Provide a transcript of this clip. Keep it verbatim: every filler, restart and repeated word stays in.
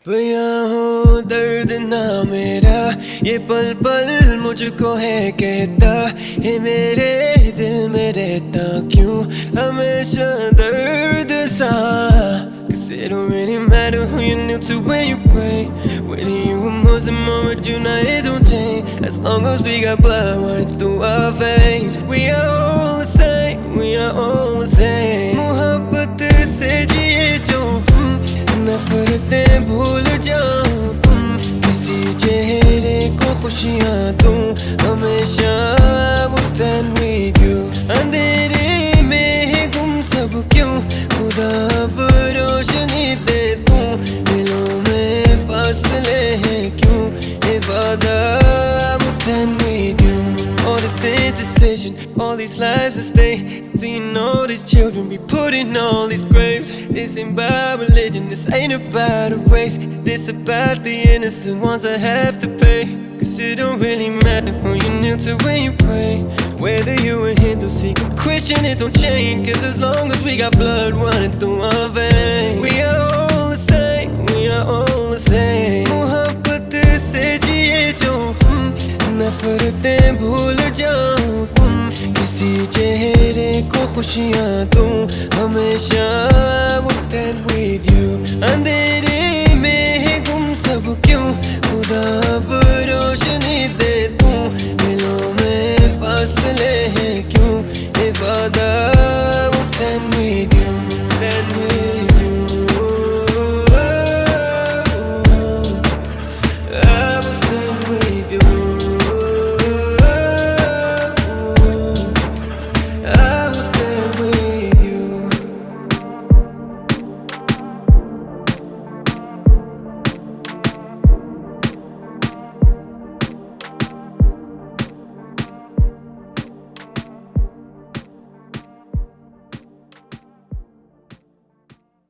पिया हूँ दर्द ना मेरा, ये पल पल मुझको है कहता है, मेरे दिल में रहता क्यों हमेशा दर्द सा। Cause it don't really matter who you kneel to when you pray, whether you were Muslim or a Jew, now it don't change. As long as we got blood running through our veins, we are all the same, we are all the same. मोहब्बत से जिए जो नफरतें भूल जाऊं, किसी चेहरे को खुशियां दूं, हमेशा I will stand with you. अंधेरे में है गुम सब क्यों, खुदा अब रोशनी दे तू, दिलों में फासले हैं क्यों, ये वादा I will stand with you. All this indecision, all these lives at stake, seeing all these children be put in all these graves. This ain't about religion, this ain't about a race, this about the innocent ones that have to pay. Cause it don't really matter who you kneel to when you pray, whether you a Hindu, Sikh or Christian, it don't change. Cause as long as we got blood running through our veins, we are all the same, we are all the same. मोहब्बत से जिए जो नफरतें भूल जाऊं, किसी चेहरे को खुशियां दूं, हमेशा I will stand with you. अंधेरे